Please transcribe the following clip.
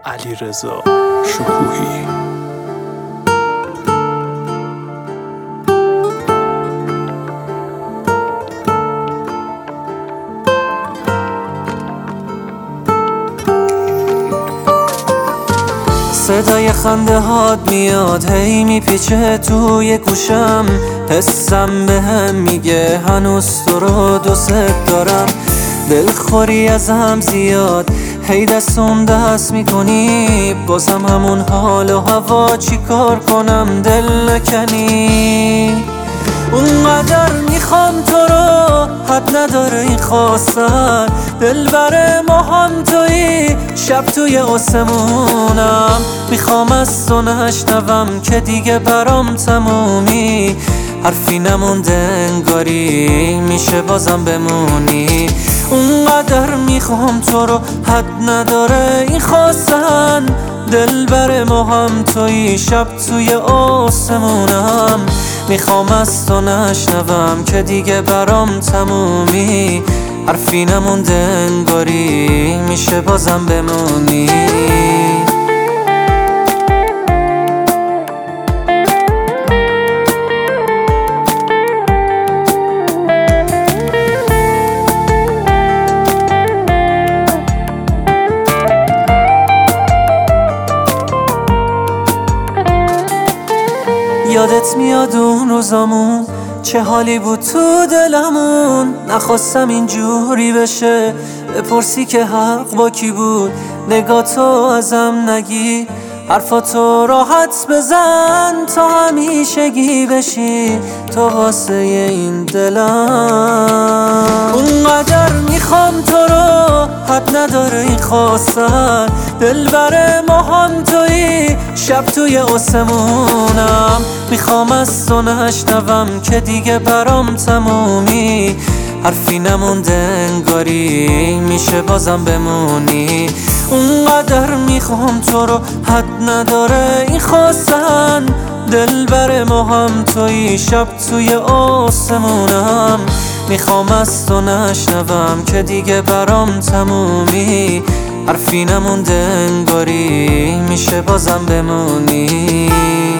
علیرضا شکوهی. صدای خنده هات میاد هی میپیچه توی گوشم، حسم بهم میگه هنوز تو رو دوست دارم. دلخوری ازم زیاد هی دست میکنی، بازم همون حال و هوا چی کار کنم دل نکنی. اونقدر میخوام تو رو حد نداره این خواستن، دلبر ما هم تویی شب توی آسمونم. میخوام از تو نشنوم که دیگه برام تمومی، حرفی نمونده انگاری میشه بازم بمونی. اونقدر میخوام تو رو حد نداره این خواستن، دلبر ما هم تویی شب توی آسمونم. میخوام از تو نشنوم که دیگه برام تمومی، حرفی نمونده انگاری میشه بازم بمونی. یادت میاد اون روزامون چه حالی بود تو دلمون؟ نخواستم اینجوری بشه، بپرسی که حق با کی بود. نگاتو ازم نگی، حرفاتو راحت بزن تا همیشگی بشی تو واسه این دلم. اونقدر میخوام تو رو حد نداره این خواستن، دلبر ما هم تویی شب توی آسمونم. میخوام از تو نشنوم که دیگه برام تمومی، حرفی نمونده انگاری میشه بازم بمونی. اونقدر میخوام تو رو حد نداره این خواستن، دلبر ما هم تویی شب توی آسمونم. میخوام از تو نشنوم که دیگه برام تمومی، حرفی نمونده انگاری میشه بازم بمونی.